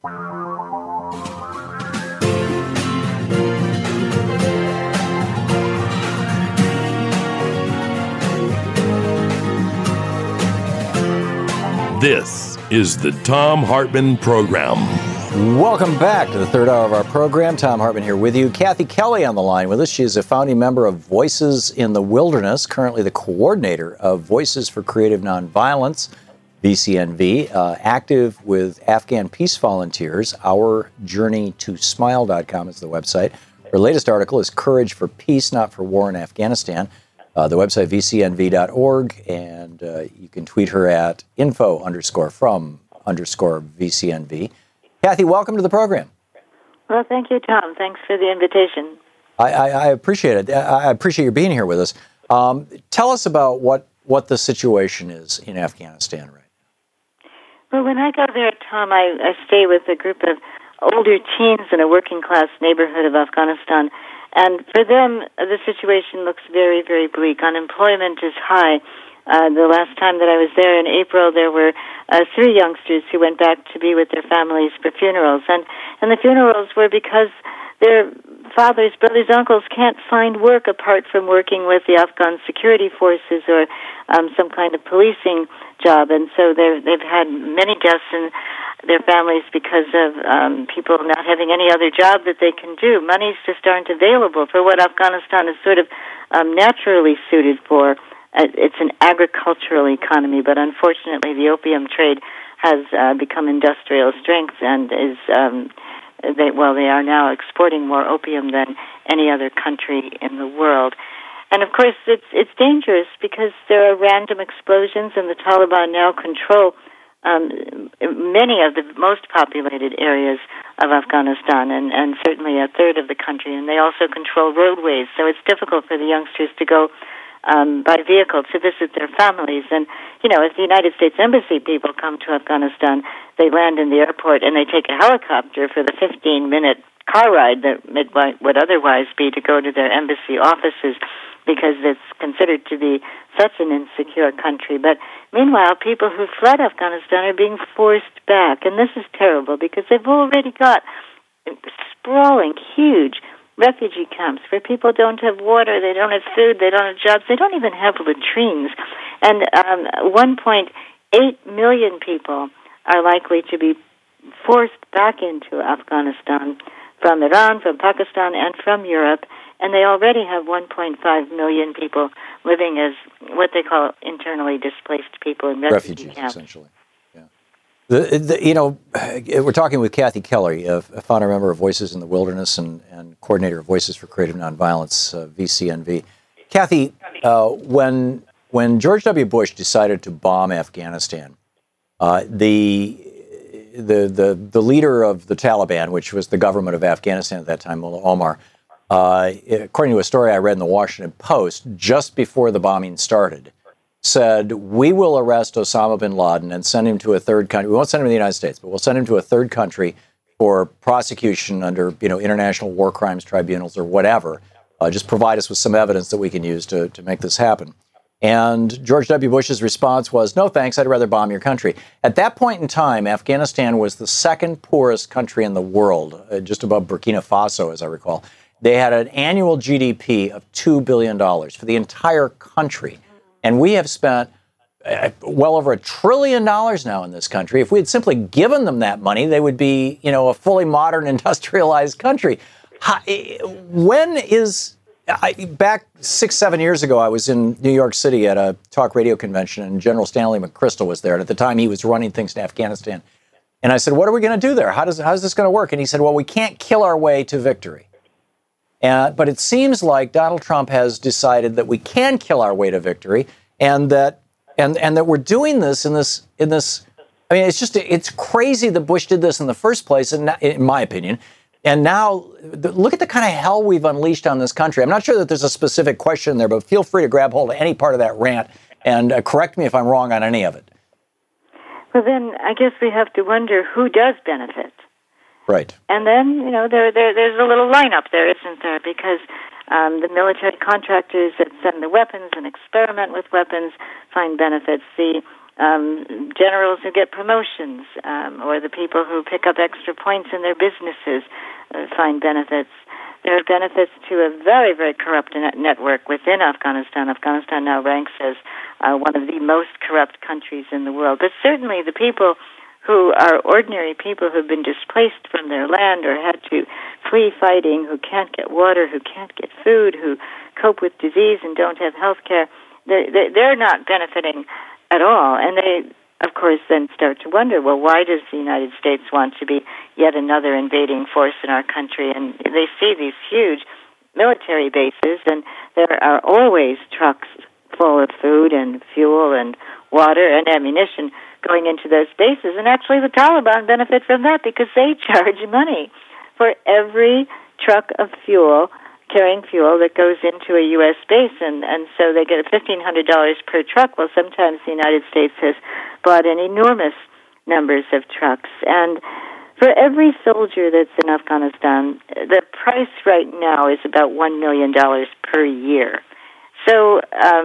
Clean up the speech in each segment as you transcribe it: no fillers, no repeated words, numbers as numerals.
This is the Thom Hartmann Program. Welcome back to the third hour of our program. Thom Hartmann here with you. Kathy Kelly on the line with us. She is a founding member of Voices in the Wilderness, currently the coordinator of Voices for Creative Nonviolence, VCNV, active with Afghan peace volunteers. OurJourneyToSmile.com is the website. Her latest article is Courage for Peace, Not for War in Afghanistan. The website, vcnv.org, and you can tweet her at info_from_VCNV. Kathy, welcome to the program. Well, thank you, Tom. Thanks for the invitation. I appreciate it. I appreciate you being here with us. Tell us about what the situation is in Afghanistan right now. Well, when I go there, Tom, I stay with a group of older teens in a working-class neighborhood of Afghanistan. And for them, the situation looks very, very bleak. Unemployment is high. The last time that I was there in April, there were 3 youngsters who went back to be with their families for funerals. And the funerals were because their fathers, brothers, uncles can't find work apart from working with the Afghan security forces or some kind of policing job. And so they've had many deaths in their families because of people not having any other job that they can do. Monies just aren't available for what Afghanistan is sort of naturally suited for. It's an agricultural economy, but unfortunately the opium trade has become industrial strength and is they are now exporting more opium than any other country in the world. And of course it's dangerous because there are random explosions, and the Taliban now control many of the most populated areas of Afghanistan, and certainly a third of the country, and they also control roadways, so it's difficult for the youngsters to go by vehicle to visit their families. And, if the United States Embassy people come to Afghanistan, they land in the airport and they take a helicopter for the 15-minute car ride that would otherwise be to go to their embassy offices, because it's considered to be such an insecure country. But meanwhile, people who fled Afghanistan are being forced back, and this is terrible because they've already got sprawling, huge refugee camps where people don't have water, they don't have food, they don't have jobs, they don't even have latrines. And 1.8 million people are likely to be forced back into Afghanistan from Iran, from Pakistan, and from Europe. And they already have 1.5 million people living as what they call internally displaced people in refugee camps. Essentially. Yeah. We're talking with Kathy Kelly, a founder member of Voices in the Wilderness and coordinator of Voices for Creative Nonviolence, VCNV. Kathy, when George W. Bush decided to bomb Afghanistan, the leader of the Taliban, which was the government of Afghanistan at that time, Mullah Omar, according to a story I read in the Washington Post, just before the bombing started, said, we will arrest Osama bin Laden and send him to a third country. We won't send him to the United States, but we'll send him to a third country for prosecution under, international war crimes tribunals or whatever. Just provide us with some evidence that we can use to make this happen. And George W. Bush's response was, no, thanks, I'd rather bomb your country. At that point in time, Afghanistan was the second poorest country in the world, just above Burkina Faso, as I recall. They had an annual GDP of $2 billion for the entire country. And we have spent well over $1 trillion now in this country. If we had simply given them that money, they would be, a fully modern, industrialized country. Back 6-7 years ago, I was in New York City at a talk radio convention, and General Stanley McChrystal was there. And at the time, he was running things in Afghanistan. And I said, what are we going to do there? How's this going to work? And he said, well, we can't kill our way to victory. But it seems like Donald Trump has decided that we can kill our way to victory, and that we're doing this in this. I mean, it's crazy that Bush did this in the first place, and in my opinion. And now look at the kind of hell we've unleashed on this country. I'm not sure that there's a specific question there, but feel free to grab hold of any part of that rant and correct me if I'm wrong on any of it. Well, then I guess we have to wonder who does benefit. Right. And then, there's a little lineup there, isn't there? Because the military contractors that send the weapons and experiment with weapons find benefits. The generals who get promotions, or the people who pick up extra points in their businesses find benefits. There are benefits to a very, very corrupt network within Afghanistan. Afghanistan now ranks as one of the most corrupt countries in the world. But certainly the people who are ordinary people who've been displaced from their land or had to flee fighting, who can't get water, who can't get food, who cope with disease and don't have health care, they're not benefiting at all. And they, of course, then start to wonder, well, why does the United States want to be yet another invading force in our country? And they see these huge military bases, and there are always trucks full of food and fuel and water and ammunition going into those bases. And actually the Taliban benefit from that because they charge money for every truck of fuel, carrying fuel, that goes into a U.S. base. And so they get $1,500 per truck. Well, sometimes the United States has bought in enormous numbers of trucks. And for every soldier that's in Afghanistan, the price right now is about $1 million per year. So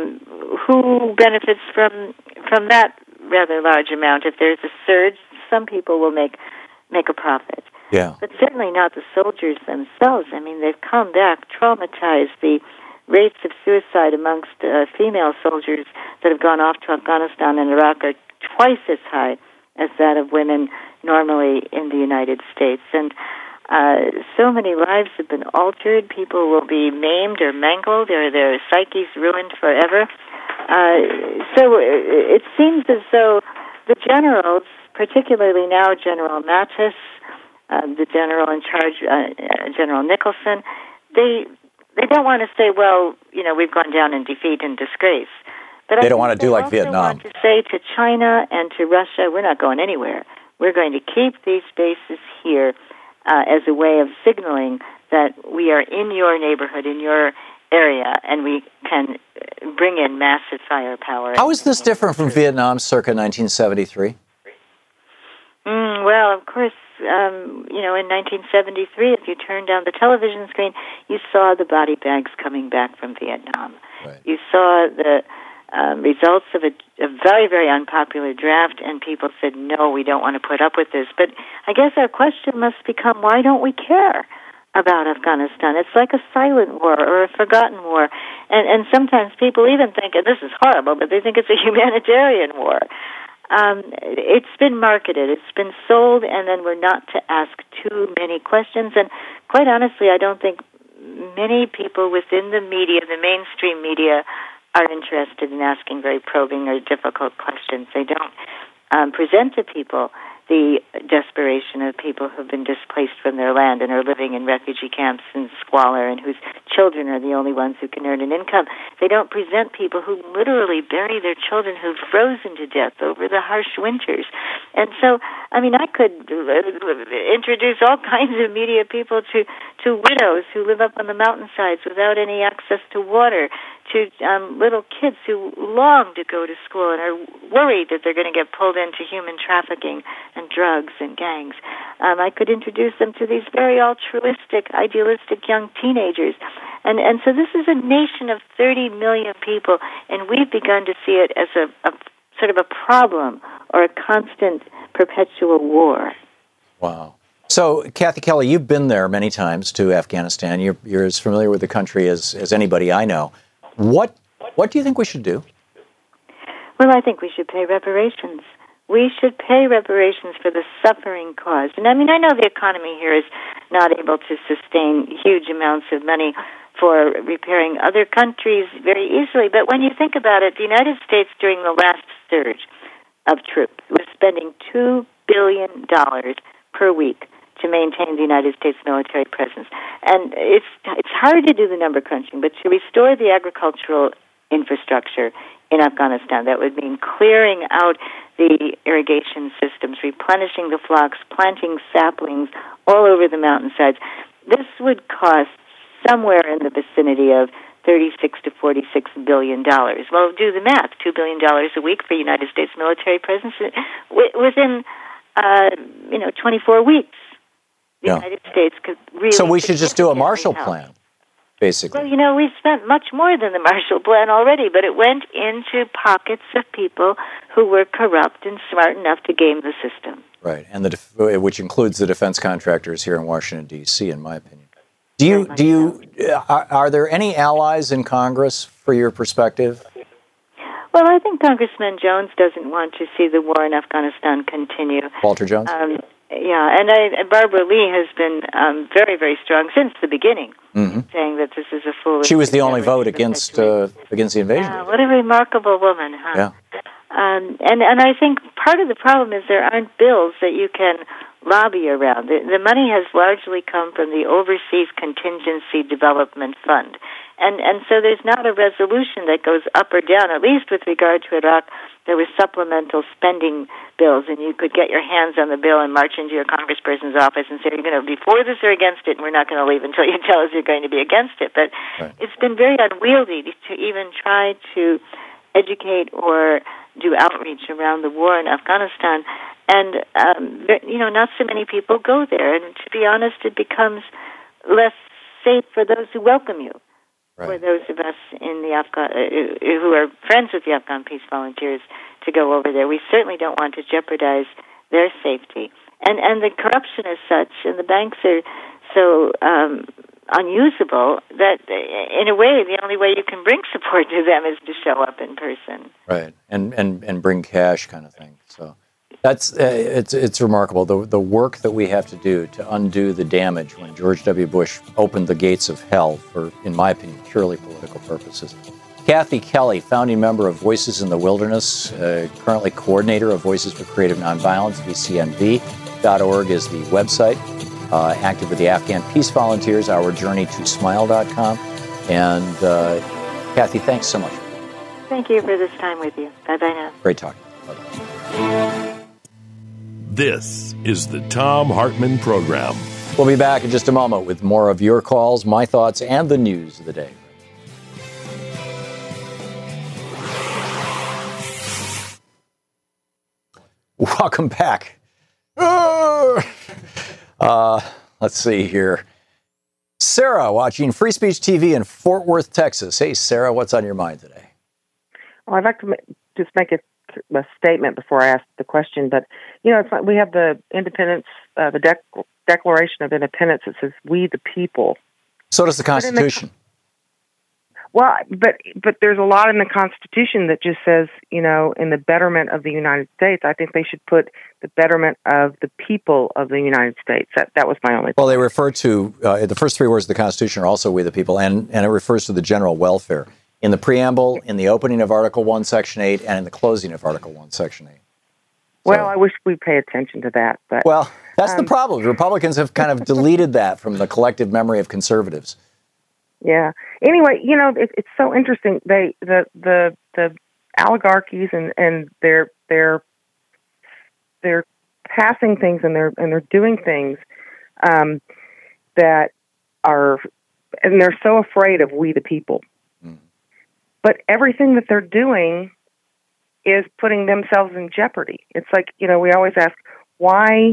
who benefits from that rather large amount? If there's a surge, some people will make a profit. Yeah. But certainly not the soldiers themselves. I mean, they've come back traumatized. The rates of suicide amongst female soldiers that have gone off to Afghanistan and Iraq are twice as high as that of women normally in the United States. And so many lives have been altered. People will be maimed or mangled, or their psyches ruined forever. So it seems as though the generals, particularly now General Mattis, the general in charge, General Nicholson, they don't want to say, well, we've gone down in defeat and disgrace. But they don't want to do like Vietnam. They want to say to China and to Russia, we're not going anywhere. We're going to keep these bases here as a way of signaling that we are in your neighborhood, in your area, and we can bring in massive firepower. How is this different from Vietnam circa 1973? Well, of course, in 1973, if you turned on the television screen, you saw the body bags coming back from Vietnam. Right. You saw the results of a very, very unpopular draft, and people said, no, we don't want to put up with this. But I guess our question must become, why don't we care about Afghanistan? It's like a silent war or a forgotten war. And sometimes people even think, and this is horrible, but they think it's a humanitarian war. It's been marketed, it's been sold, and then we're not to ask too many questions. And quite honestly, I don't think many people within the media, the mainstream media, are interested in asking very probing or difficult questions. They don't present to people the desperation of people who've been displaced from their land and are living in refugee camps in squalor and whose children are the only ones who can earn an income. They don't present people who literally bury their children who've frozen to death over the harsh winters. And so, I mean, I could introduce all kinds of media people to widows who live up on the mountainsides without any access to water, to little kids who long to go to school and are worried that they're going to get pulled into human trafficking and drugs and gangs. I could introduce them to these very altruistic, idealistic young teenagers. And so this is a nation of 30 million people, and we've begun to see it as a sort of a problem or a constant, perpetual war. Wow. So, Kathy Kelly, you've been there many times to Afghanistan. You're as familiar with the country as anybody I know. What do you think we should do? Well, I think we should pay reparations. We should pay reparations for the suffering caused. And I mean, I know the economy here is not able to sustain huge amounts of money for repairing other countries very easily. But when you think about it, the United States during the last surge of troops was spending $2 billion per week to maintain the United States military presence. And it's hard to do the number crunching, but to restore the agricultural infrastructure in Afghanistan, that would mean clearing out the irrigation systems, replenishing the flocks, planting saplings all over the mountainsides. This would cost somewhere in the vicinity of $36 to $46 billion. Well, do the math. $2 billion a week for United States military presence within 24 weeks. The United States could really... So we should just do a Marshall Plan. basically. Well, we spent much more than the Marshall Plan already, but it went into pockets of people who were corrupt and smart enough to game the system. Right, and which includes the defense contractors here in Washington, D.C., in my opinion. Are there any allies in Congress, for your perspective? Well, I think Congressman Jones doesn't want to see the war in Afghanistan continue. Walter Jones? And Barbara Lee has been very, very strong since the beginning, saying that this is a foolish... She was the only vote against the invasion. What a remarkable woman, huh? Yeah. And I think part of the problem is there aren't bills that you can lobby around. The money has largely come from the Overseas Contingency Development Fund. And so there's not a resolution that goes up or down. At least with regard to Iraq, there were supplemental spending bills, and you could get your hands on the bill and march into your congressperson's office and say, you're going to be for this or against it, and we're not going to leave until you tell us you're going to be against it. But It's been very unwieldy to even try to educate or do outreach around the war in Afghanistan. And, not so many people go there. And to be honest, it becomes less safe for those who welcome you. For those of us in the who are friends with the Afghan Peace Volunteers to go over there, we certainly don't want to jeopardize their safety. And the corruption is such, and the banks are so unusable that, in a way, the only way you can bring support to them is to show up in person. Right, and bring cash, kind of thing. So that's it's remarkable the work that we have to do to undo the damage when George W. Bush opened the gates of hell for, in my opinion, purely political purposes. Kathy Kelly, founding member of Voices in the Wilderness, currently coordinator of Voices for Creative Nonviolence, VCNV.org is the website. Active with the Afghan Peace Volunteers, OurJourneyToSmile.com. And Kathy, thanks so much. Thank you for this time with you. Bye-bye now. Great talking. Bye-bye. This is the Thom Hartmann Program. We'll be back in just a moment with more of your calls, my thoughts, and the news of the day. Welcome back. Let's see here. Sarah, watching Free Speech TV in Fort Worth, Texas. Hey, Sarah, what's on your mind today? Well, I'd like to just make a statement before I ask the question. But, it's like we have the independence, the Declaration of Independence that says, we the people. So does the Constitution. But there's a lot in the Constitution that just says, in the betterment of the United States. I think they should put the betterment of the people of the United States. That was my only point. Well, they refer to, the first three words of the Constitution are also we the people, and it refers to the general welfare. In the preamble, in the opening of Article 1, Section 8, and in the closing of Article 1, Section 8. Well, I wish we'd pay attention to that. But that's the problem. Republicans have kind of deleted that from the collective memory of conservatives. Yeah. Anyway, it's so interesting. The oligarchies and they're passing things and they're doing things that are, and they're so afraid of we the people. But everything that they're doing is putting themselves in jeopardy. It's like, we always ask, why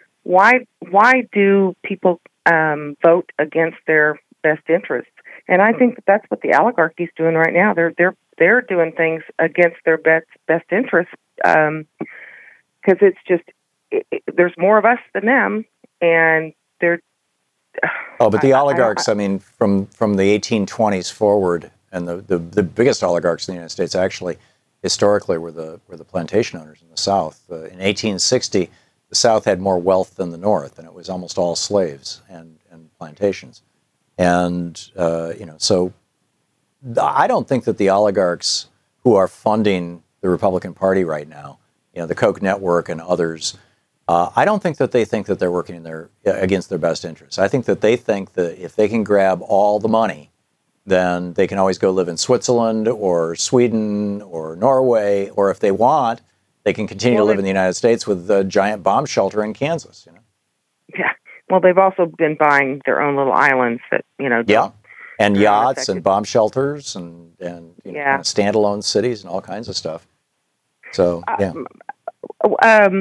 do people vote against their best interests? And I think that's what the oligarchy's doing right now. They're doing things against their best interests because it's just there's more of us than them, and they're. But the oligarchs, from the 1820s forward. And the biggest oligarchs in the United States actually historically were the plantation owners in the South. In 1860, the South had more wealth than the North, and it was almost all slaves and plantations. And so I don't think that the oligarchs who are funding the Republican Party right now, the Koch network and others, I don't think that they think that they're working against their best interests. I think that they think that if they can grab all the money, then they can always go live in Switzerland or Sweden or Norway, or if they want, they can continue to live in the United States with a giant bomb shelter in Kansas. Yeah. Well, they've also been buying their own little islands that, Yeah, and yachts and bomb shelters and kind of standalone cities and all kinds of stuff. So, yeah. How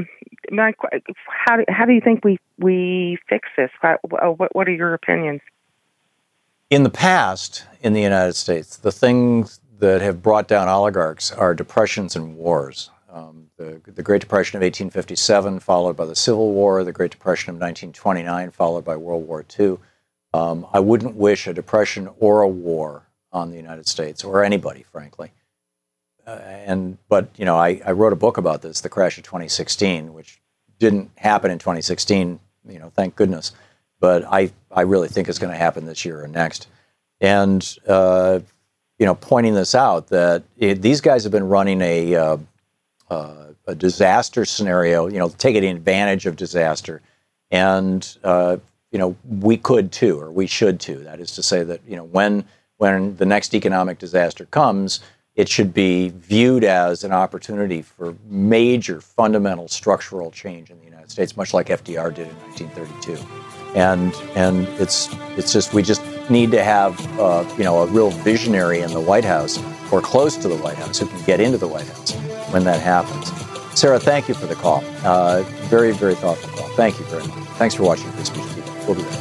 do you think we fix this? What are your opinions? In the past, in the United States, the things that have brought down oligarchs are depressions and wars. The Great Depression of 1857, followed by the Civil War, the Great Depression of 1929, followed by World War II. I wouldn't wish a depression or a war on the United States, or anybody, frankly. But I wrote a book about this, The Crash of 2016, which didn't happen in 2016, thank goodness. But I really think it's going to happen this year or next. And, pointing this out, that these guys have been running a disaster scenario, taking advantage of disaster. And, we could too, or we should too. That is to say that, when the next economic disaster comes, it should be viewed as an opportunity for major fundamental structural change in the United States, much like FDR did in 1932. And it's just, we just need to have, a real visionary in the White House or close to the White House who can get into the White House when that happens. Sarah, thank you for the call. Very, very thoughtful call. Thank you very much. Thanks for watching Free Speech TV. We'll be back.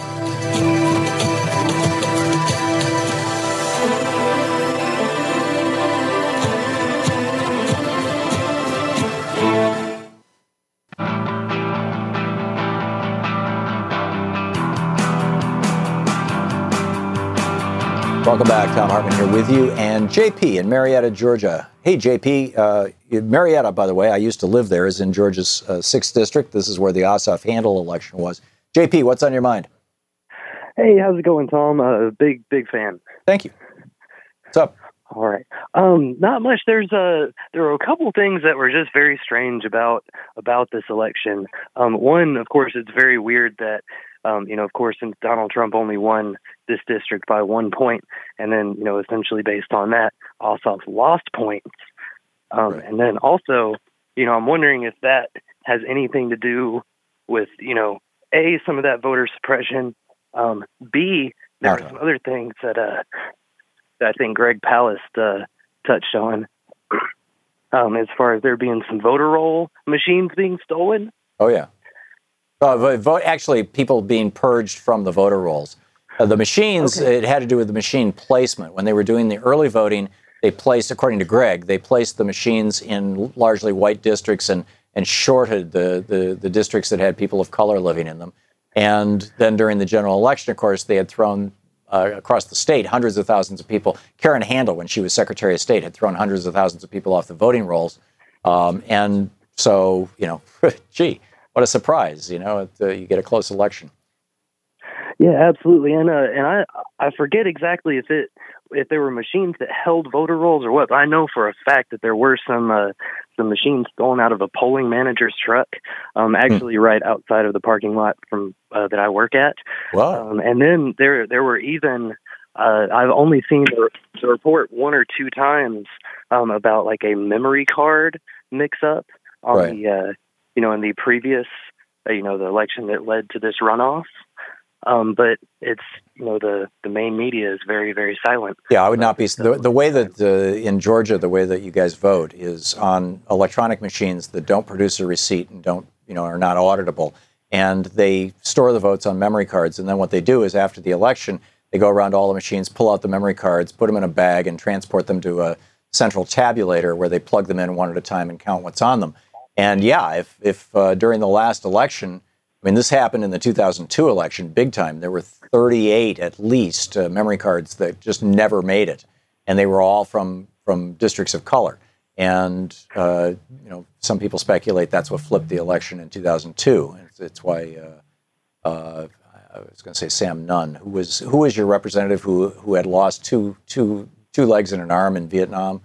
Welcome back. Thom Hartmann here with you, and JP in Marietta, Georgia. Hey, JP. Marietta, by the way, I used to live there, is in Georgia's 6th District. This is where the Ossoff Handel election was. JP, what's on your mind? Hey, how's it going, Tom? Big fan. Thank you. What's up? All right. Not much. There were a couple things that were just very strange about this election. One, of course, it's very weird that, of course, since Donald Trump only won this district by 1 point, and then, essentially based on that, Ossoff lost points. Right. And then also, I'm wondering if that has anything to do with, A, some of that voter suppression, B, there are some other things that I think Greg Palast touched on, as far as there being some voter roll machines being stolen. Oh, yeah. Actually, people being purged from the voter rolls. The machines, It had to do with the machine placement. When they were doing the early voting, they placed, according to Greg, they placed the machines in largely white districts and shorted the districts that had people of color living in them. And then during the general election, of course, they had thrown across the state hundreds of thousands of people. Karen Handel, when she was Secretary of State, had thrown hundreds of thousands of people off the voting rolls. And so, gee, what a surprise, you get a close election. Yeah, absolutely. And I forget exactly if there were machines that held voter rolls or what, but I know for a fact that there were some machines stolen out of a polling manager's truck, actually right outside of the parking lot from that I work at. Wow. And then there were even I've only seen the report one or two times about like a memory card mix-up on right. the in the previous the election that led to this runoff. But it's, the main media is very, very silent. Yeah, I would not be. The way that in Georgia, the way that you guys vote is on electronic machines that don't produce a receipt and don't, are not auditable. And they store the votes on memory cards. And then what they do is after the election, they go around to all the machines, pull out the memory cards, put them in a bag and transport them to a central tabulator where they plug them in one at a time and count what's on them. And yeah, if during the last election, this happened in the 2002 election, big time. There were 38 at least memory cards that just never made it, and they were all from districts of color. And some people speculate that's what flipped the election in 2002. It's why I was going to say Sam Nunn, who was your representative who had lost two legs and an arm in Vietnam.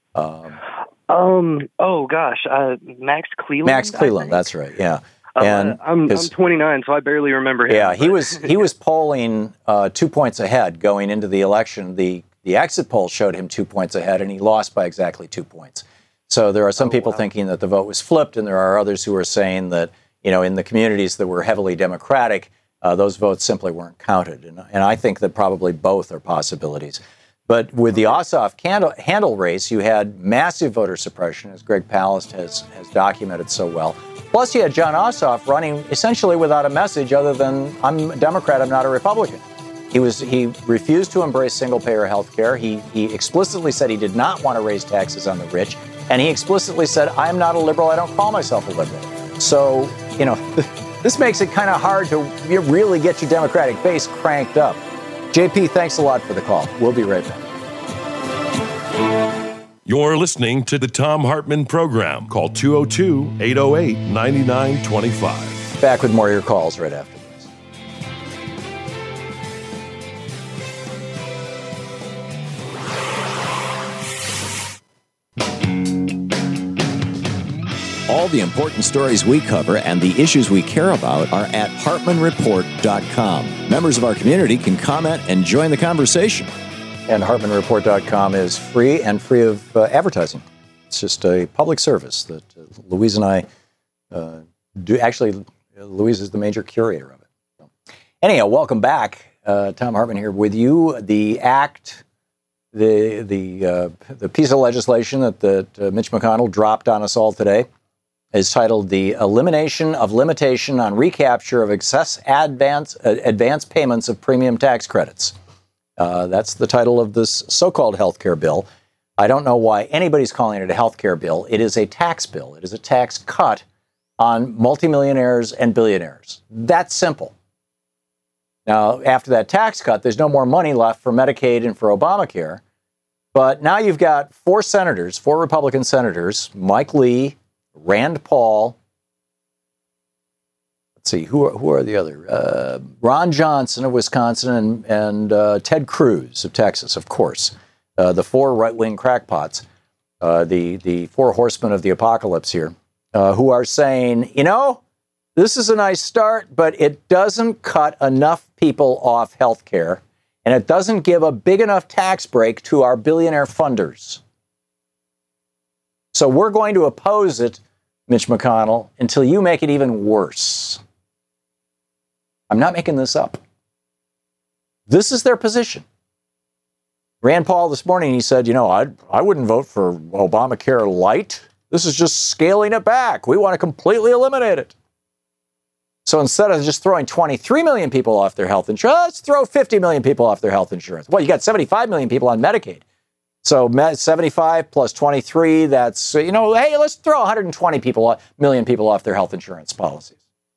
Oh gosh, Max Cleland. Max Cleland, that's right. Yeah. And I'm 29, so I barely remember him. Yeah, he was polling 2 points ahead going into the election. The exit poll showed him 2 points ahead, and he lost by exactly 2 points. So there are some people thinking that the vote was flipped, and there are others who are saying that in the communities that were heavily Democratic, those votes simply weren't counted. And I think that probably both are possibilities. But with the Ossoff Handel race, you had massive voter suppression, as Greg Palast has documented so well. Plus, you had Jon Ossoff running essentially without a message other than, I'm a Democrat, I'm not a Republican. He refused to embrace single-payer health care. He explicitly said he did not want to raise taxes on the rich. And he explicitly said, I'm not a liberal. I don't call myself a liberal. So, this makes it kind of hard to really get your Democratic base cranked up. JP, thanks a lot for the call. We'll be right back. You're listening to the Thom Hartmann Program. Call 202-808-9925. Back with more of your calls right after this. All the important stories we cover and the issues we care about are at HartmannReport.com. Members of our community can comment and join the conversation. And HartmannReport.com is free and free of advertising. It's just a public service that Louise and I do. Actually, Louise is the major curator of it. So. Anyhow, welcome back. Thom Hartmann here with you. The act, the piece of legislation that Mitch McConnell dropped on us all today is titled The Elimination of Limitation on Recapture of Excess Advance Payments of Premium Tax Credits. That's the title of this so-called health care bill. I don't know why anybody's calling it a health care bill. It is a tax bill. It is a tax cut on multimillionaires and billionaires. That's simple. Now, after that tax cut, there's no more money left for Medicaid and for Obamacare. But now you've got four Republican senators, Mike Lee, Rand Paul, let's see, who are the other? Ron Johnson of Wisconsin and Ted Cruz of Texas, of course. The four right-wing crackpots, the four horsemen of the apocalypse here, who are saying, this is a nice start, but it doesn't cut enough people off health care, and it doesn't give a big enough tax break to our billionaire funders. So we're going to oppose it, Mitch McConnell, until you make it even worse. I'm not making this up. This is their position. Rand Paul this morning, he said, I wouldn't vote for Obamacare light. This is just scaling it back. We want to completely eliminate it. So instead of just throwing 23 million people off their health insurance, let's throw 50 million people off their health insurance. Well, you got 75 million people on Medicaid. So 75 plus 23, that's, hey, let's throw 120 million people off their health insurance policies.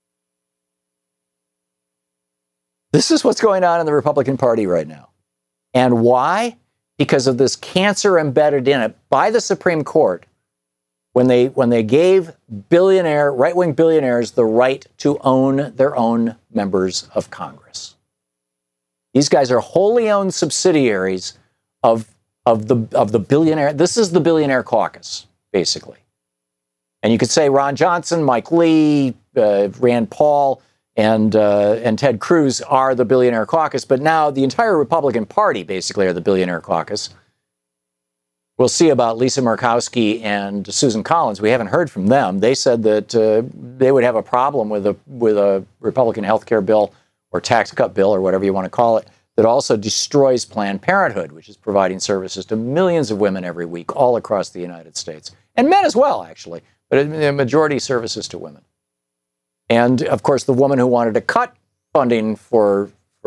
This is what's going on in the Republican Party right now. And why? Because of this cancer embedded in it by the Supreme Court when they gave right-wing billionaires the right to own their own members of Congress. These guys are wholly owned subsidiaries of the billionaire. This is the billionaire caucus, basically. And you could say Ron Johnson, Mike Lee, Rand Paul, and Ted Cruz are the billionaire caucus. But now the entire Republican Party basically are the billionaire caucus. We'll see about Lisa Murkowski and Susan Collins. We haven't heard from them. They said that they would have a problem with a Republican health care bill or tax cut bill or whatever you want to call it that also destroys Planned Parenthood, which is providing services to millions of women every week all across the United States. And men as well, actually, but a majority services to women. And, of course, the woman who wanted to cut funding from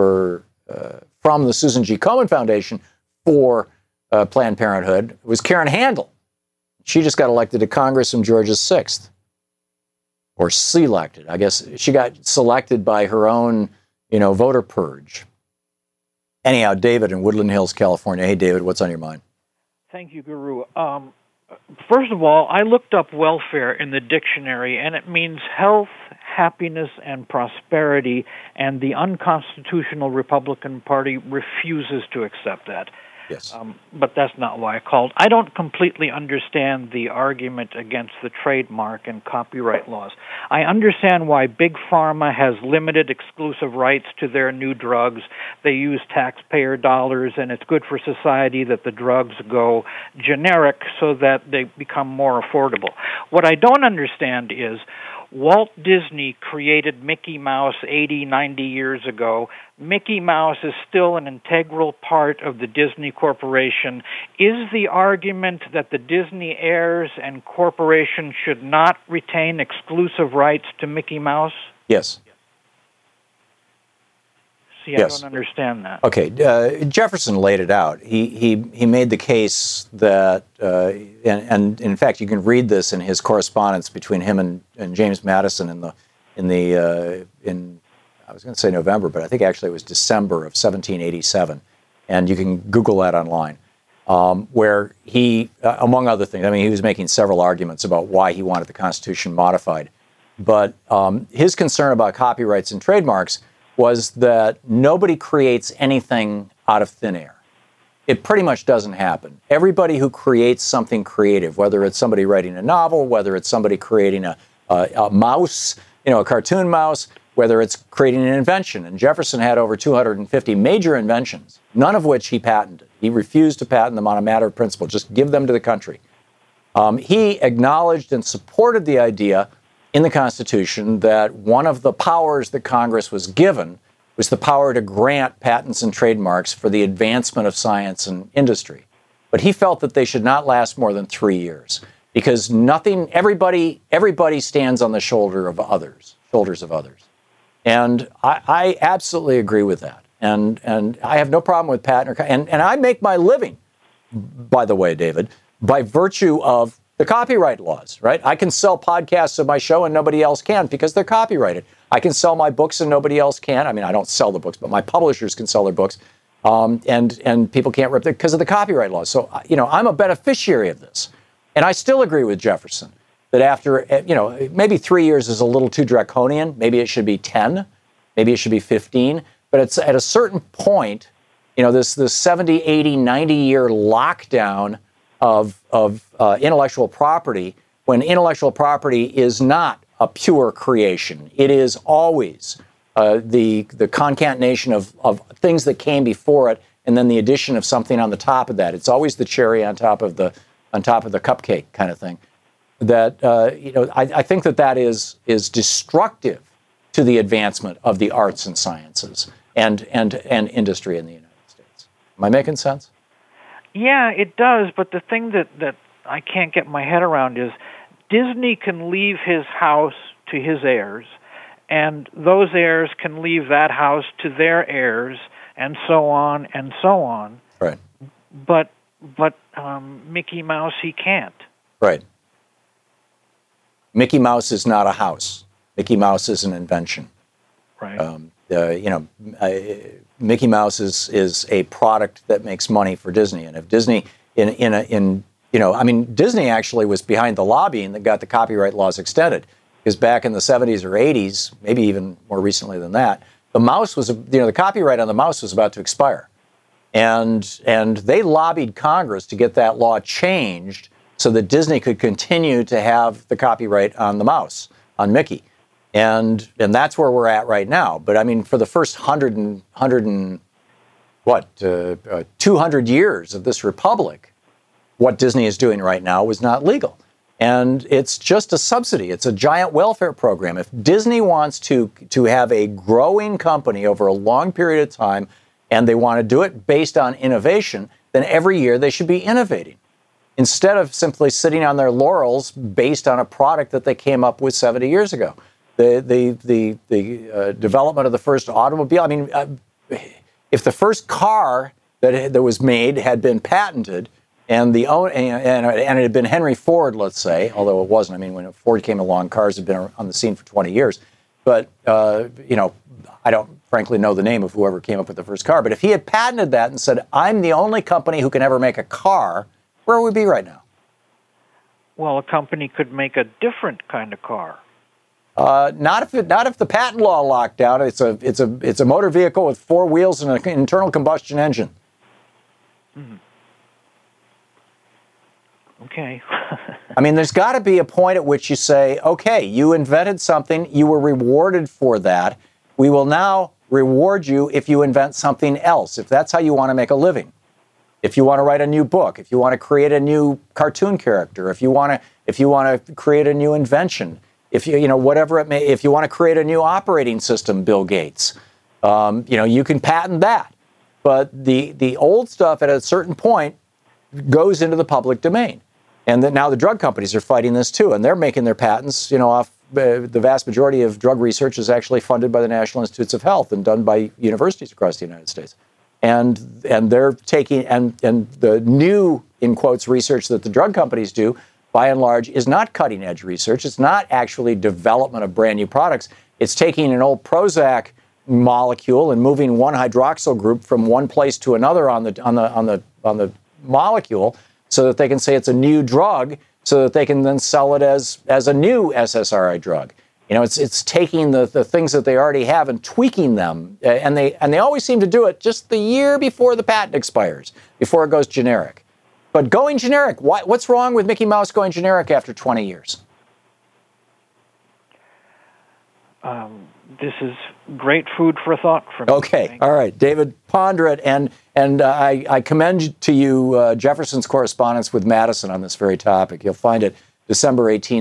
the Susan G. Komen Foundation for Planned Parenthood was Karen Handel. She just got elected to Congress from Georgia's 6th. Or selected. I guess she got selected by her own, voter purge. Anyhow, David in Woodland Hills, California. Hey, David, what's on your mind? Thank you, Guru. First of all, I looked up welfare in the dictionary, and it means health, happiness, and prosperity, and the unconstitutional Republican Party refuses to accept that. Yes. But that's not why I called. I don't completely understand the argument against the trademark and copyright laws. I understand why Big Pharma has limited exclusive rights to their new drugs. They use taxpayer dollars, and it's good for society that the drugs go generic so that they become more affordable. What I don't understand is Walt Disney created Mickey Mouse 80, 90 years ago. Mickey Mouse is still an integral part of the Disney Corporation. Is the argument that the Disney heirs and corporation should not retain exclusive rights to Mickey Mouse? Yes. See, Yes. I don't understand that. Okay, Jefferson laid it out. He made the case that, and in fact, you can read this in his correspondence between him and James Madison in I was going to say November, but I think actually it was December of 1787, and you can Google that online. Where he, among other things, I mean, he was making several arguments about why he wanted the Constitution modified. But his concern about copyrights and trademarks was that nobody creates anything out of thin air. It pretty much doesn't happen. Everybody who creates something creative, whether it's somebody writing a novel, whether it's somebody creating a mouse, a cartoon mouse, whether it's creating an invention. And Jefferson had over 250 major inventions, none of which he patented. He refused to patent them on a matter of principle, just give them to the country. He acknowledged and supported the idea in the Constitution that one of the powers that Congress was given was the power to grant patents and trademarks for the advancement of science and industry. But he felt that they should not last more than 3 years because everybody stands on the shoulders of others. And I absolutely agree with that. And I have no problem with patent, and I make my living, by the way, David, by virtue of the copyright laws, right? I can sell podcasts of my show and nobody else can because they're copyrighted. I can sell my books and nobody else can. I mean, I don't sell the books, but my publishers can sell their books, and people can't rip them because of the copyright laws. So, I'm a beneficiary of this. And I still agree with Jefferson that after, maybe 3 years is a little too draconian. Maybe it should be 10. Maybe it should be 15. But it's at a certain point, this 70, 80, 90-year lockdown of intellectual property, when intellectual property is not a pure creation. It is always the concatenation of things that came before it, and then the addition of something on the top of that. It's always the cherry on top of the cupcake kind of thing. That I think that is destructive to the advancement of the arts and sciences and industry in the United States. Am I making sense? Yeah, it does. But the thing that I can't get my head around is Disney can leave his house to his heirs, and those heirs can leave that house to their heirs, and so on and so on. Right. But Mickey Mouse, he can't. Right. Mickey Mouse is not a house. Mickey Mouse is an invention. Right. Mickey Mouse is a product that makes money for Disney, and if Disney Disney actually was behind the lobbying that got the copyright laws extended, because back in the 70s or 80s, maybe even more recently than that, the mouse was the copyright on the mouse was about to expire, and they lobbied Congress to get that law changed so that Disney could continue to have the copyright on the mouse, on Mickey. And that's where we're at right now. But I mean, for the first 200 years of this republic, what Disney is doing right now was not legal. And it's just a subsidy. It's a giant welfare program. If Disney wants to have a growing company over a long period of time, and they want to do it based on innovation, then every year they should be innovating, instead of simply sitting on their laurels based on a product that they came up with 70 years ago. The development of the first automobile. I mean, if the first car that was made had been patented, and it had been Henry Ford, let's say, although it wasn't. I mean, when Ford came along, cars had been on the scene for 20 years. But I don't frankly know the name of whoever came up with the first car. But if he had patented that and said, "I'm the only company who can ever make a car," where would we be right now? Well, a company could make a different kind of car. Not if the patent law locked down. It's a motor vehicle with 4 wheels and an internal combustion engine. Mm-hmm. Okay. I mean, there's got to be a point at which you say, okay, you invented something, you were rewarded for that. We will now reward you if you invent something else, if that's how you want to make a living. If you want to write a new book, if you want to create a new cartoon character, if you want to create a new invention, whatever it may, if you want to create a new operating system, Bill Gates, you can patent that. But the old stuff at a certain point goes into the public domain. And now the drug companies are fighting this too, and they're making their patents, off the vast majority of drug research is actually funded by the National Institutes of Health and done by universities across the United States. And they're taking, and the new, in quotes, research that the drug companies do, by and large, is not cutting edge research. It's not actually development of brand new products. It's taking an old Prozac molecule and moving one hydroxyl group from one place to another on the molecule, so that they can say it's a new drug, so that they can then sell it as a new SSRI drug. You know, it's taking the things that they already have and tweaking them, and they always seem to do it just the year before the patent expires, before it goes generic. But going generic, what's wrong with Mickey Mouse going generic after 20 years? This is great food for thought for me. Okay, all right, David, ponder it, and I commend to you Jefferson's correspondence with Madison on this very topic. You'll find it December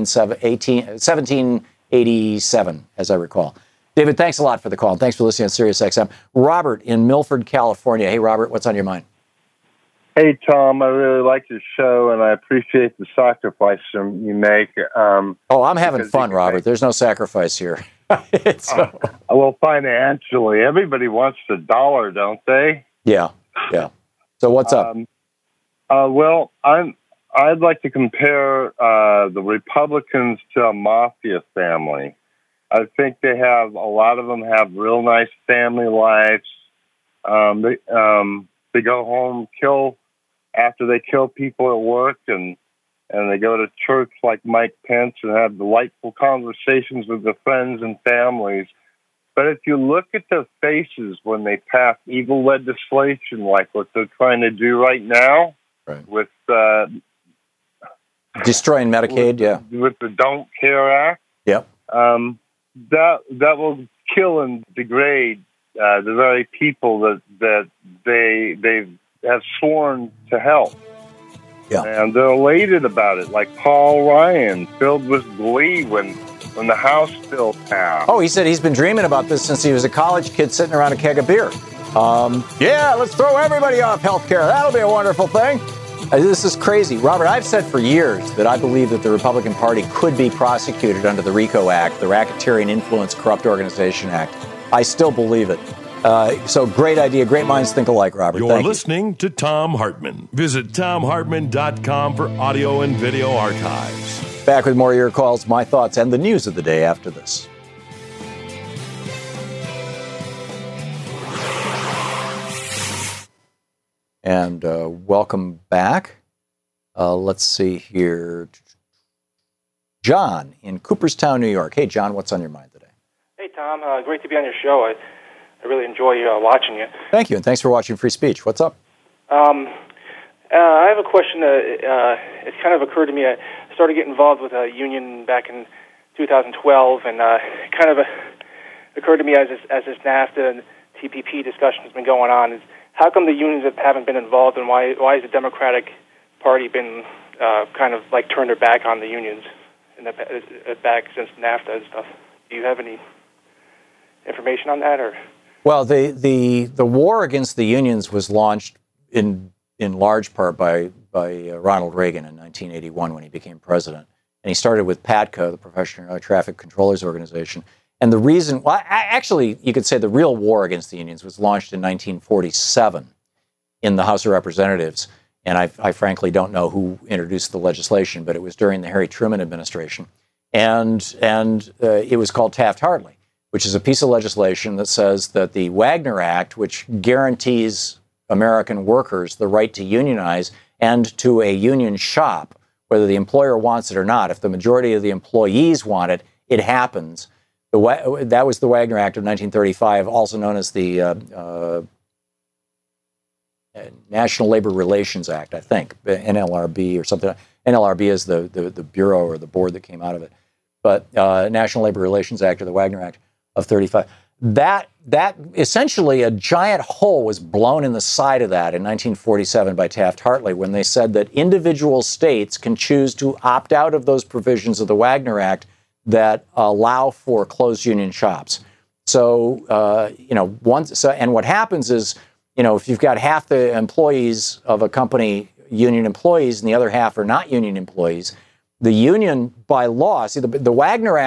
1787, as I recall. David, thanks a lot for the call, and thanks for listening on SiriusXM. Robert in Milford, California. Hey, Robert, what's on your mind? Hey, Tom, I really like your show, and I appreciate the sacrifice you make. I'm having fun, Robert. There's no sacrifice here. Well, financially, everybody wants the dollar, don't they? Yeah. So what's up? Well, I'd like to compare the Republicans to a mafia family. I think a lot of them have real nice family lives. They go home, after they kill people at work, and they go to church like Mike Pence and have delightful conversations with their friends and families. But if you look at their faces when they pass evil legislation like what they're trying to do right now, right, with destroying Medicaid, with the Don't Care Act, yep, that will kill and degrade the very people that they have sworn to help. Yeah. And they're elated about it, like Paul Ryan, filled with glee when the House bill passed. Oh, he said he's been dreaming about this since he was a college kid sitting around a keg of beer. Let's throw everybody off health care. That'll be a wonderful thing. This is crazy. Robert, I've said for years that I believe that the Republican Party could be prosecuted under the RICO Act, the Racketeering Influence Corrupt Organization Act. I still believe it. So great idea. Great minds think alike, Robert. You're listening to Thom Hartmann. Visit ThomHartmann.com for audio and video archives. Back with more of your calls, my thoughts, and the news of the day after this. And welcome back. Let's see here. John in Cooperstown, New York. Hey, John, what's on your mind today? Hey, Tom. Great to be on your show. I really enjoy watching you. Thank you, and thanks for watching Free Speech. What's up? I have a question. It's kind of occurred to me. I started getting involved with a union back in 2012, and it kind of occurred to me as this NAFTA and TPP discussion has been going on, is how come the unions haven't been involved, and why has the Democratic Party been kind of like turned their back on the unions back since NAFTA and stuff? Do you have any information on that, or? Well, the war against the unions was launched in large part by Ronald Reagan in 1981 when he became president, and he started with PATCA, the Professional Air Traffic Controllers Organization. And the reason, actually, you could say the real war against the unions was launched in 1947 in the House of Representatives, and I frankly don't know who introduced the legislation, but it was during the Harry Truman administration, and it was called Taft-Hartley, which is a piece of legislation that says that the Wagner Act, which guarantees American workers the right to unionize and to a union shop, whether the employer wants it or not. If the majority of the employees want it, it happens. That was the Wagner Act of 1935, also known as the National Labor Relations Act, I think, NLRB or something. NLRB is the bureau or the board that came out of it. But National Labor Relations Act, or the Wagner Act of 35. That essentially a giant hole was blown in the side of that in 1947 by Taft-Hartley when they said that individual states can choose to opt out of those provisions of the Wagner Act that allow for closed union shops. So, and what happens is, if you've got half the employees of a company union employees and the other half are not union employees, the union by law, see, the Wagner Act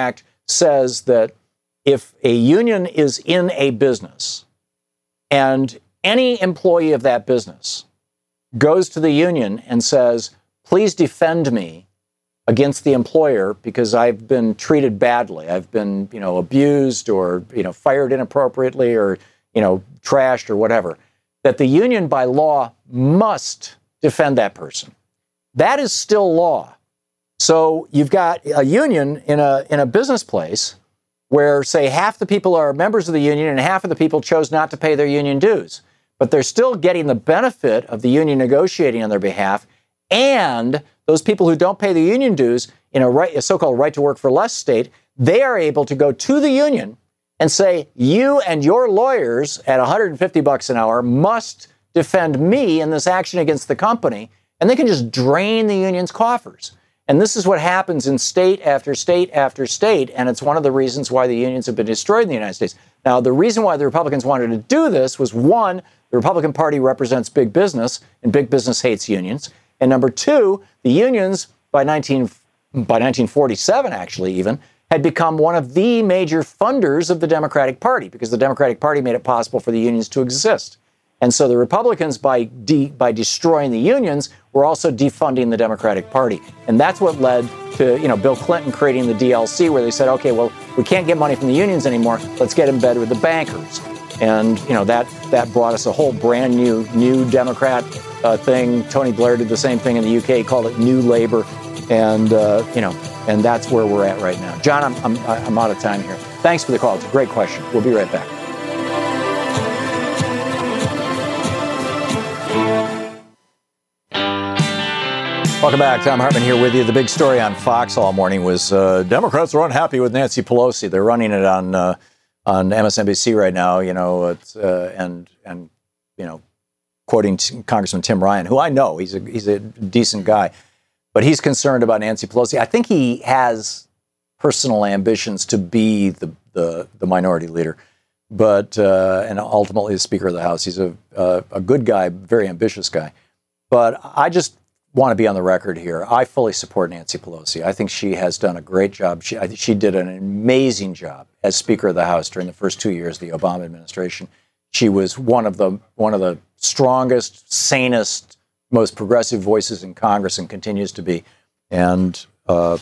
says that if a union is in a business and any employee of that business goes to the union and says, please defend me against the employer because I've been treated badly, I've been, abused or, fired inappropriately or, trashed or whatever, that the union by law must defend that person. That is still law. So you've got a union in a business place where, say, half the people are members of the union and half of the people chose not to pay their union dues. But they're still getting the benefit of the union negotiating on their behalf. And those people who don't pay the union dues in a so-called right to work for less state, they are able to go to the union and say, you and your lawyers at $150 an hour must defend me in this action against the company. And they can just drain the union's coffers. And this is what happens in state after state after state. And it's one of the reasons why the unions have been destroyed in the United States. Now, the reason why the Republicans wanted to do this was, one, the Republican Party represents big business, and big business hates unions. And number two, the unions, by 1947, actually even, had become one of the major funders of the Democratic Party because the Democratic Party made it possible for the unions to exist. And so the Republicans, by destroying the unions, were also defunding the Democratic Party. And that's what led to, Bill Clinton creating the DLC, where they said, okay, well, we can't get money from the unions anymore. Let's get in bed with the bankers. And, that brought us a whole brand new Democrat thing. Tony Blair did the same thing in the UK, called it New Labour. And, and that's where we're at right now. John, I'm out of time here. Thanks for the call. It's a great question. We'll be right back. Welcome back. Thom Hartmann here with you. The big story on Fox all morning was Democrats are unhappy with Nancy Pelosi. They're running it on MSNBC right now, and quoting Congressman Tim Ryan, who I know, he's a decent guy, but he's concerned about Nancy Pelosi. I think he has personal ambitions to be the minority leader, but and ultimately the Speaker of the House. He's a good guy, very ambitious guy, but I just want to be on the record here. I fully support Nancy Pelosi. I think she has done a great job. She did an amazing job as Speaker of the House during the first 2 years of the Obama administration. She was one of the strongest, sanest, most progressive voices in Congress and continues to be. And I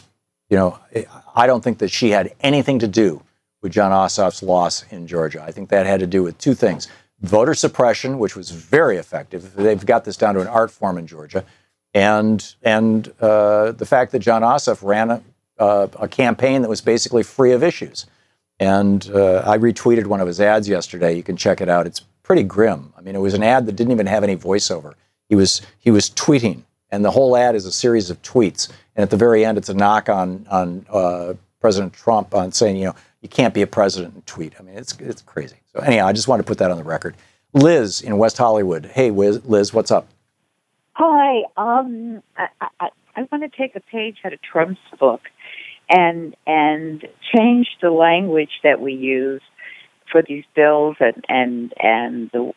don't think that she had anything to do with Jon Ossoff's loss in Georgia. I think that had to do with two things: voter suppression, which was very effective. They've got this down to an art form in Georgia. And the fact that Jon Ossoff ran a campaign that was basically free of issues. And I retweeted one of his ads yesterday. You can check it out. It's pretty grim. I mean, it was an ad that didn't even have any voiceover. He was tweeting, and the whole ad is a series of tweets. And at the very end, it's a knock on President Trump on saying, you can't be a president and tweet. I mean, it's crazy. So anyhow, I just wanted to put that on the record. Liz in West Hollywood. Hey, Liz, what's up? Hi. I want to take a page out of Trump's book and change the language that we use for these bills and the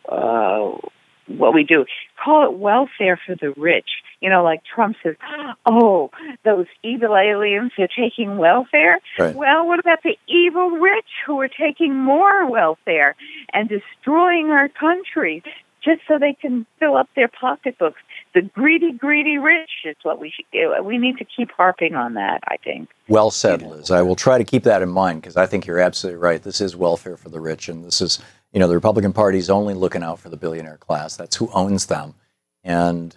what we do. Call it welfare for the rich. Like Trump says, oh, those evil aliens are taking welfare. Right. Well, what about the evil rich who are taking more welfare and destroying our country just so they can fill up their pocketbooks? The greedy, greedy rich is what we should do. We need to keep harping on that, I think. Well said, Liz. I will try to keep that in mind because I think you're absolutely right. This is welfare for the rich, and this is, the Republican Party is only looking out for the billionaire class. That's who owns them. And,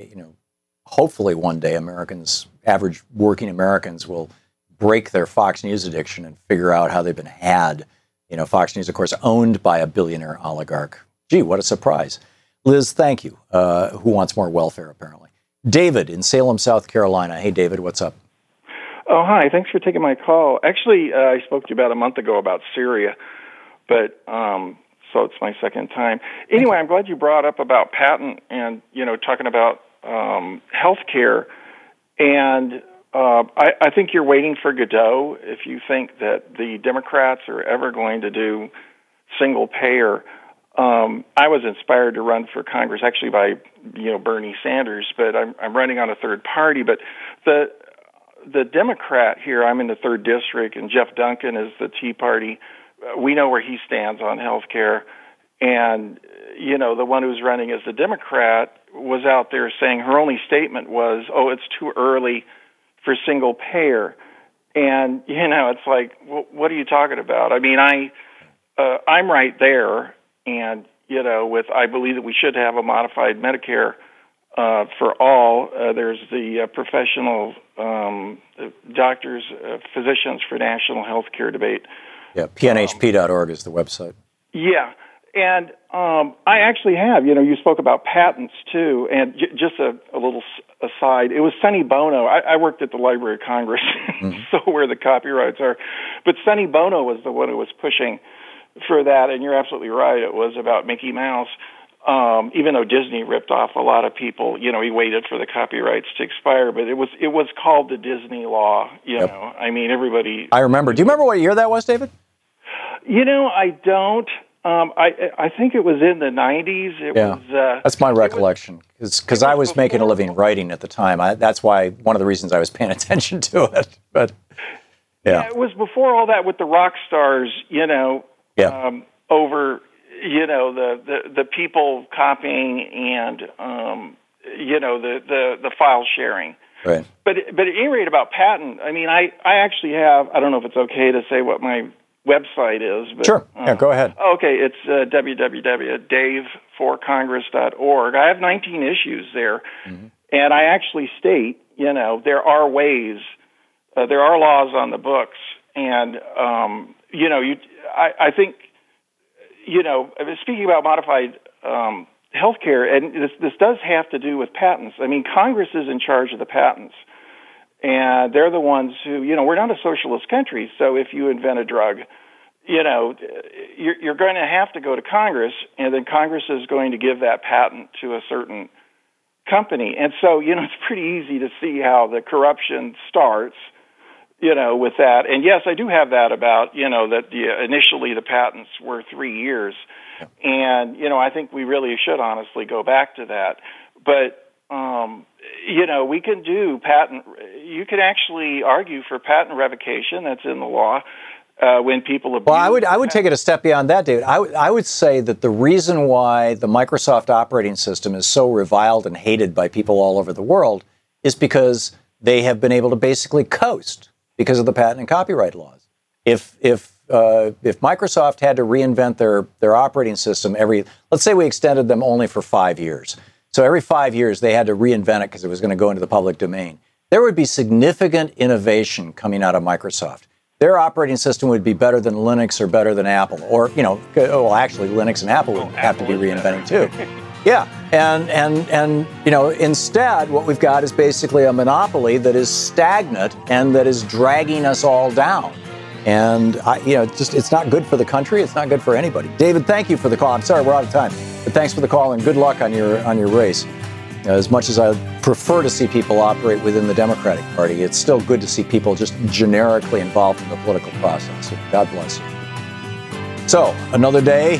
hopefully one day average working Americans will break their Fox News addiction and figure out how they've been had. Fox News, of course, owned by a billionaire oligarch. Gee, what a surprise. Liz, thank you. Who wants more welfare, apparently? David in Salem, South Carolina. Hey, David, what's up? Oh, hi. Thanks for taking my call. Actually, I spoke to you about a month ago about Syria, but so it's my second time. Anyway, I'm glad you brought up about Patton and, talking about health care. And I think you're waiting for Godot if you think that the Democrats are ever going to do single payer. I was inspired to run for Congress actually by, Bernie Sanders, but I'm running on a third party. But the Democrat here, I'm in the 3rd District, and Jeff Duncan is the Tea Party. We know where he stands on health care. And, the one who's running as the Democrat was out there saying her only statement was, it's too early for single payer. And, it's like, what are you talking about? I mean, I'm right there. And, I believe that we should have a modified Medicare for all. There's the professional doctors, physicians for national health care debate. Yeah, pnhp.org is the website. Yeah, and I actually have, you spoke about patents too, and just a little aside, it was Sonny Bono. I worked at the Library of Congress, so where the copyrights are, but Sonny Bono was the one who was pushing for that, and you're absolutely right, it was about Mickey Mouse. Even though Disney ripped off a lot of people, he waited for the copyrights to expire, but it was called the Disney law, you know. I mean, everybody... I remember. Do you remember what year that was, David? I don't. I think it was in the 90s. It was... that's my recollection, because I was making a living writing at the time. That's why, one of the reasons I was paying attention to it. But, it was before all that with the rock stars, over... the people copying and the file sharing. Right. But at any rate, about patent, I mean, I actually have, I don't know if it's okay to say what my website is. But, sure. Go ahead. Okay, it's www.dave4congress.org. I have 19 issues there, and I actually state, there are ways, there are laws on the books, and I think. Speaking about modified healthcare, and this does have to do with patents. I mean, Congress is in charge of the patents, and they're the ones who, we're not a socialist country, so if you invent a drug, you're going to have to go to Congress, and then Congress is going to give that patent to a certain company. And so, it's pretty easy to see how the corruption starts. With that. And yes, I do have that about, that initially the patents were 3 years. And, I think we really should honestly go back to that. But, we can do patent, you can actually argue for patent revocation, that's in the law, when people abuse. Well, I would take it a step beyond that, David. I would say that the reason why the Microsoft operating system is so reviled and hated by people all over the world is because they have been able to basically coast because of the patent and copyright laws. If Microsoft had to reinvent their operating system let's say we extended them only for 5 years. So every 5 years they had to reinvent it because it was going to go into the public domain. There would be significant innovation coming out of Microsoft. Their operating system would be better than Linux or better than Apple. Or, actually Linux and Apple would have to be reinventing too. Yeah, and instead what we've got is basically a monopoly that is stagnant and that is dragging us all down. And it's not good for the country. It's not good for anybody. David, thank you for the call. I'm sorry we're out of time, but thanks for the call and good luck on your race. As much as I prefer to see people operate within the Democratic Party, it's still good to see people just generically involved in the political process. So God bless you. So another day,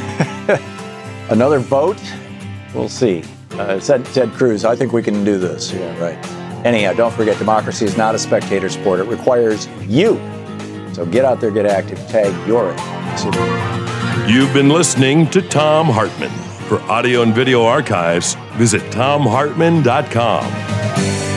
another vote. We'll see. Said Ted Cruz, I think we can do this. Yeah, right. Anyhow, don't forget, democracy is not a spectator sport. It requires you. So get out there, get active, tag your it. You've been listening to Thom Hartmann. For audio and video archives, visit thomhartmann.com.